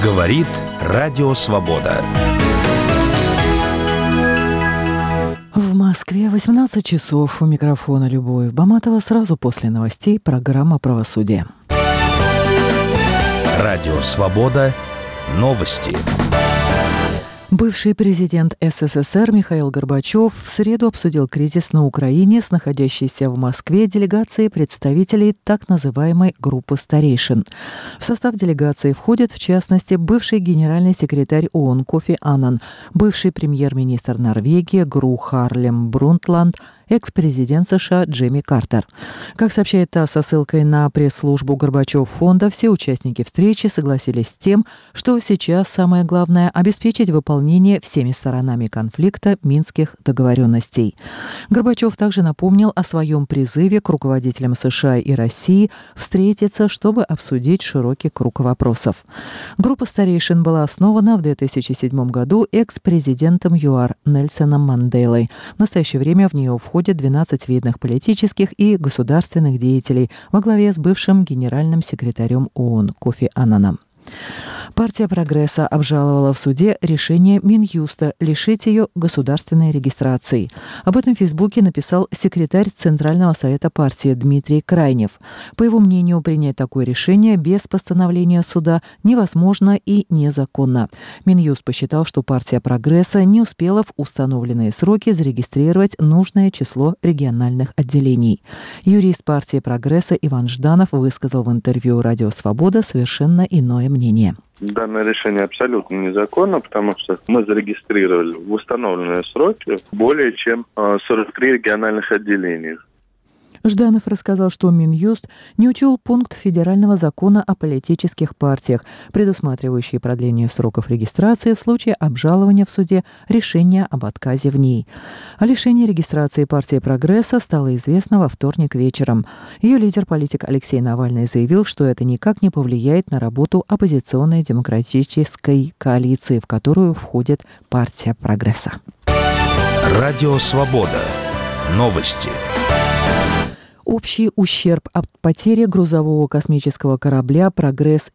Говорит Радио Свобода. В Москве 18 часов. У микрофона Любовь Баматова. Сразу после новостей программа «Правосудие». Радио Свобода. Новости. Бывший президент СССР Михаил Горбачев в среду обсудил кризис на Украине с находящейся в Москве делегацией представителей так называемой группы старейшин. В состав делегации входят, в частности, бывший генеральный секретарь ООН Кофи Аннан, бывший премьер-министр Норвегии Гру Харлем Брунтланд, экс-президент США Джимми Картер. Как сообщает ТАСС со ссылкой на пресс-службу Горбачев-фонда, все участники встречи согласились с тем, что сейчас самое главное – обеспечить выполнение всеми сторонами конфликта Минских договоренностей. Горбачев также напомнил о своем призыве к руководителям США и России встретиться, чтобы обсудить широкий круг вопросов. Группа старейшин была основана в 2007 году экс-президентом ЮАР Нельсоном Манделой. В настоящее время в нее входит 12 видных политических и государственных деятелей во главе с бывшим генеральным секретарем ООН Кофи Аннаном. Партия «Прогресса» обжаловала в суде решение Минюста лишить ее государственной регистрации. Об этом в Фейсбуке написал секретарь Центрального совета партии Дмитрий Крайнев. По его мнению, принять такое решение без постановления суда невозможно и незаконно. Минюст посчитал, что партия «Прогресса» не успела в установленные сроки зарегистрировать нужное число региональных отделений. Юрист партии «Прогресса» Иван Жданов высказал в интервью «Радио Свобода» совершенно иное мнение. Данное решение абсолютно незаконно, потому что мы зарегистрировали в установленные сроки более чем 43 региональных отделения. Жданов рассказал, что Минюст не учел пункт федерального закона о политических партиях, предусматривающий продление сроков регистрации в случае обжалования в суде решения об отказе в ней. О лишении регистрации партии «Прогресса» стало известно во вторник вечером. Ее лидер-политик Алексей Навальный заявил, что это никак не повлияет на работу оппозиционной демократической коалиции, в которую входит партия «Прогресса». Радио Свобода. Новости. Общий ущерб от потери грузового космического корабля «Прогресс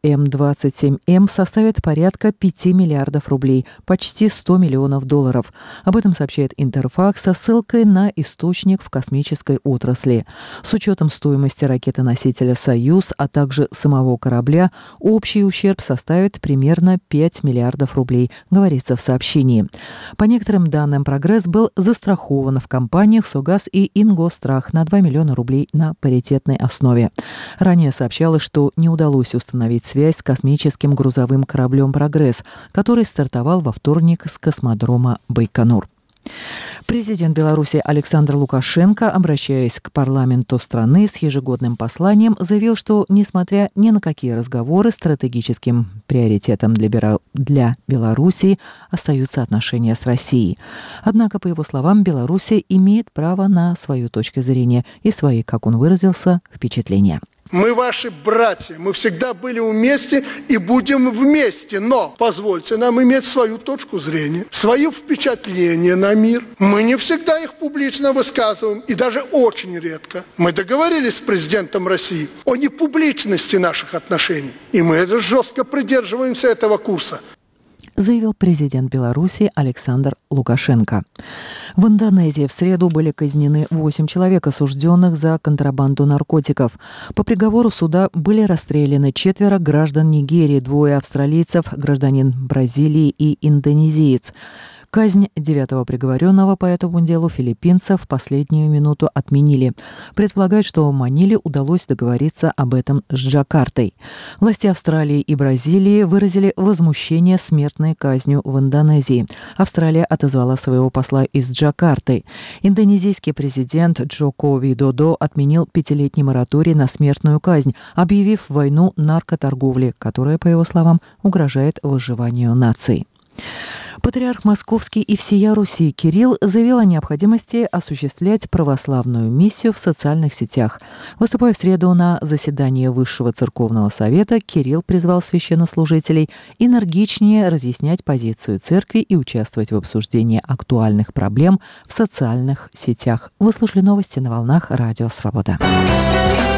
М-27М» составит порядка 5 миллиардов рублей, почти 100 миллионов долларов. Об этом сообщает Интерфакс со ссылкой на источник в космической отрасли. С учетом стоимости ракеты-носителя «Союз», а также самого корабля, общий ущерб составит примерно 5 миллиардов рублей, говорится в сообщении. По некоторым данным, «Прогресс» был застрахован в компаниях «Согаз» и «Ингосстрах» на 2 миллиона рублей на паритетной основе. Ранее сообщалось, что не удалось установить связь с космическим грузовым кораблем «Прогресс», который стартовал во вторник с космодрома Байконур. Президент Беларуси Александр Лукашенко, обращаясь к парламенту страны с ежегодным посланием, заявил, что, несмотря ни на какие разговоры, стратегическим приоритетом для Беларуси остаются отношения с Россией. Однако, по его словам, Беларусь имеет право на свою точку зрения и свои, как он выразился, впечатления. Мы ваши братья, мы всегда были вместе и будем вместе, но позвольте нам иметь свою точку зрения, свое впечатление на мир. Мы не всегда их публично высказываем, и даже очень редко. Мы договорились с президентом России о непубличности наших отношений, и мы жестко придерживаемся этого курса, заявил президент Беларуси Александр Лукашенко. В Индонезии в среду были казнены 8 человек, осужденных за контрабанду наркотиков. По приговору суда были расстреляны 4 граждан Нигерии, 2 австралийцев, гражданин Бразилии и индонезиец. Казнь 9-го приговоренного по этому делу филиппинца в последнюю минуту отменили. Предполагают, что Маниле удалось договориться об этом с Джакартой. Власти Австралии и Бразилии выразили возмущение смертной казнью в Индонезии. Австралия отозвала своего посла из Джакарты. Индонезийский президент Джоко Видодо отменил 5-летний мораторий на смертную казнь, объявив войну наркоторговле, которая, по его словам, угрожает выживанию наций. Патриарх Московский и всея Руси Кирилл заявил о необходимости осуществлять православную миссию в социальных сетях. Выступая в среду на заседании Высшего Церковного Совета, Кирилл призвал священнослужителей энергичнее разъяснять позицию церкви и участвовать в обсуждении актуальных проблем в социальных сетях. Вы слушали новости на волнах Радио Свобода.